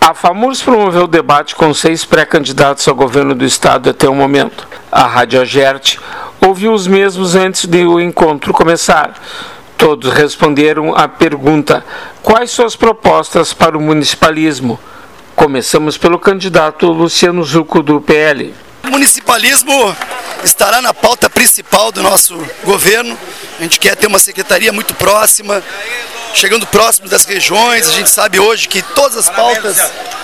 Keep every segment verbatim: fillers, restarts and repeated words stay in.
A FAMURS promoveu o debate com seis pré-candidatos ao governo do estado até o momento. A Rádio Agerte ouviu os mesmos antes de o encontro começar. Todos responderam à pergunta: quais suas propostas para o municipalismo? Começamos pelo candidato Luciano Zucco, do P L. O municipalismo estará na pauta principal do nosso governo. A gente quer ter uma secretaria muito próxima, chegando próximo das regiões. A gente sabe hoje que todas as pautas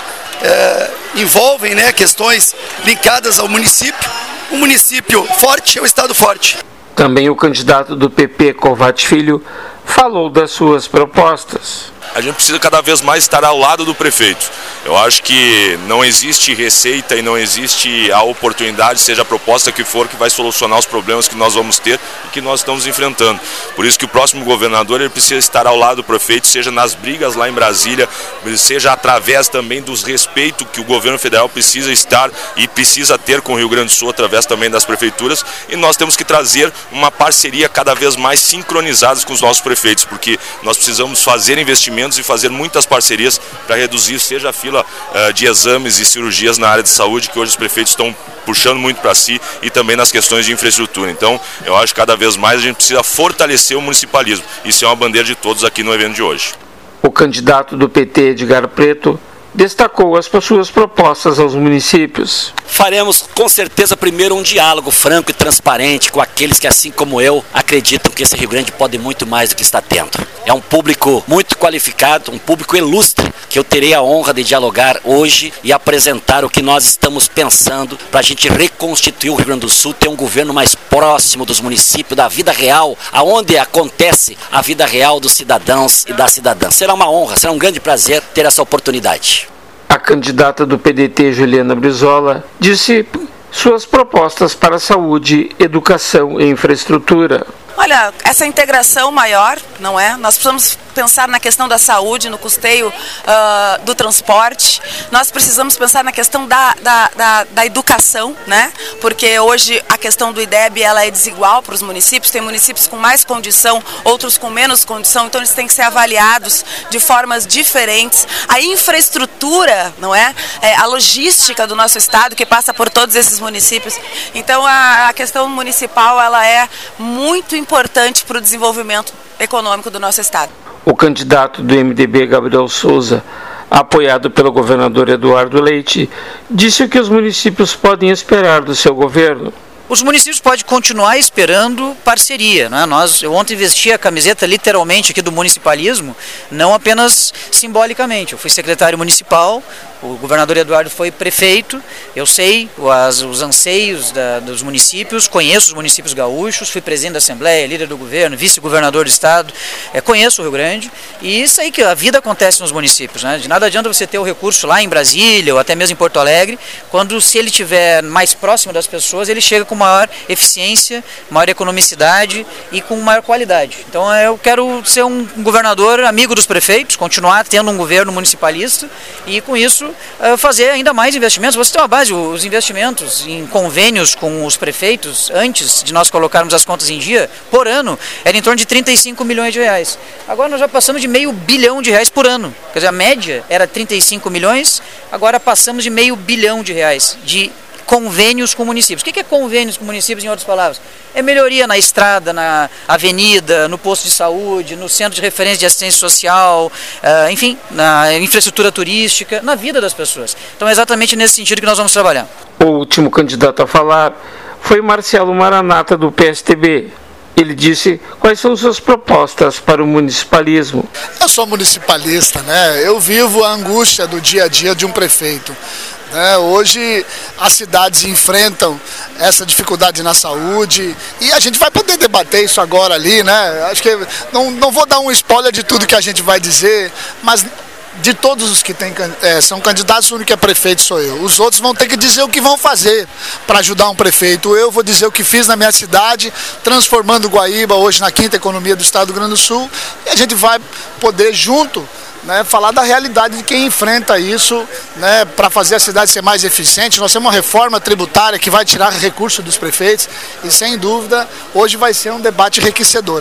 é, envolvem, né, questões linkadas ao município. Um município forte é o estado forte. Também o candidato do P P, Covatti Filho, falou das suas propostas. A gente precisa cada vez mais estar ao lado do prefeito. Eu acho que não existe receita e não existe a oportunidade, seja a proposta que for, que vai solucionar os problemas que nós vamos ter e que nós estamos enfrentando. Por isso que o próximo governador ele precisa estar ao lado do prefeito, seja nas brigas lá em Brasília, seja através também dos respeitos que o governo federal precisa estar e precisa ter com o Rio Grande do Sul, através também das prefeituras. E nós temos que trazer uma parceria cada vez mais sincronizada com os nossos prefeitos, porque nós precisamos fazer investimentos e fazer muitas parcerias para reduzir, seja a fila uh, de exames e cirurgias na área de saúde, que hoje os prefeitos estão puxando muito para si, e também nas questões de infraestrutura. Então, eu acho que cada vez mais a gente precisa fortalecer o municipalismo. Isso é uma bandeira de todos aqui no evento de hoje. O candidato do P T, Edgar Preto, destacou as suas propostas aos municípios. Faremos com certeza primeiro um diálogo franco e transparente com aqueles que, assim como eu, acreditam que esse Rio Grande pode muito mais do que está tendo. É um público muito qualificado, um público ilustre, que eu terei a honra de dialogar hoje e apresentar o que nós estamos pensando para a gente reconstituir o Rio Grande do Sul, ter um governo mais próximo dos municípios, da vida real, aonde acontece a vida real dos cidadãos e das cidadãs. Será uma honra, será um grande prazer ter essa oportunidade. A candidata do P D T, Juliana Brizola, disse suas propostas para saúde, educação e infraestrutura. Olha, essa integração maior, não é? Nós precisamos pensar na questão da saúde, no custeio uh, do transporte. Nós precisamos pensar na questão da, da, da, da educação, né? Porque hoje a questão do I D E B ela é desigual para os municípios. Tem municípios com mais condição, outros com menos condição. Então eles têm que ser avaliados de formas diferentes. A infraestrutura, não é? É a logística do nosso estado que passa por todos esses municípios. Então a, a questão municipal ela é muito importante para o desenvolvimento econômico do nosso estado. O candidato do M D B, Gabriel Souza, apoiado pelo governador Eduardo Leite, disse o que os municípios podem esperar do seu governo. Os municípios podem continuar esperando parceria, né? Nós, eu ontem vesti a camiseta literalmente aqui do municipalismo, não apenas simbolicamente. Eu fui secretário municipal, o governador Eduardo foi prefeito, eu sei as, os anseios da, dos municípios, conheço os municípios gaúchos, fui presidente da Assembleia, líder do governo, vice-governador do estado, é, conheço o Rio Grande e sei que a vida acontece nos municípios, né? De nada adianta você ter o recurso lá em Brasília ou até mesmo em Porto Alegre, quando se ele estiver mais próximo das pessoas, ele chega com maior eficiência, maior economicidade e com maior qualidade. Então eu quero ser um governador amigo dos prefeitos, continuar tendo um governo municipalista e com isso fazer ainda mais investimentos. Você tem uma base, os investimentos em convênios com os prefeitos, antes de nós colocarmos as contas em dia, por ano, era em torno de trinta e cinco milhões de reais. Agora nós já passamos de meio bilhão de reais por ano. Quer dizer, a média era trinta e cinco milhões, agora passamos de meio bilhão de reais de convênios com municípios. O que é convênios com municípios, em outras palavras? É melhoria na estrada, na avenida, no posto de saúde, no centro de referência de assistência social, uh, enfim, na infraestrutura turística, na vida das pessoas. Então é exatamente nesse sentido que nós vamos trabalhar. O último candidato a falar foi Marcelo Maranata, do P S T B. Ele disse quais são suas propostas para o municipalismo. Eu sou municipalista, né? Eu vivo a angústia do dia a dia de um prefeito. É, hoje as cidades enfrentam essa dificuldade na saúde e a gente vai poder debater isso agora ali, né? Acho que não, não vou dar um spoiler de tudo que a gente vai dizer, mas de todos os que tem, é, são candidatos, o único que é prefeito sou eu. Os outros vão ter que dizer o que vão fazer para ajudar um prefeito. Eu vou dizer o que fiz na minha cidade, transformando Guaíba hoje na quinta economia do estado do Rio Grande do Sul, e a gente vai poder junto, né, falar da realidade de quem enfrenta isso, né, para fazer a cidade ser mais eficiente. Nós temos uma reforma tributária que vai tirar recursos dos prefeitos e, sem dúvida, hoje vai ser um debate enriquecedor aí.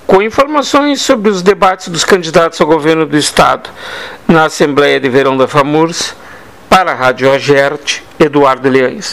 Com informações sobre os debates dos candidatos ao governo do Estado na Assembleia de Verão da FAMURS, para a Rádio Agerte, Eduardo Leães.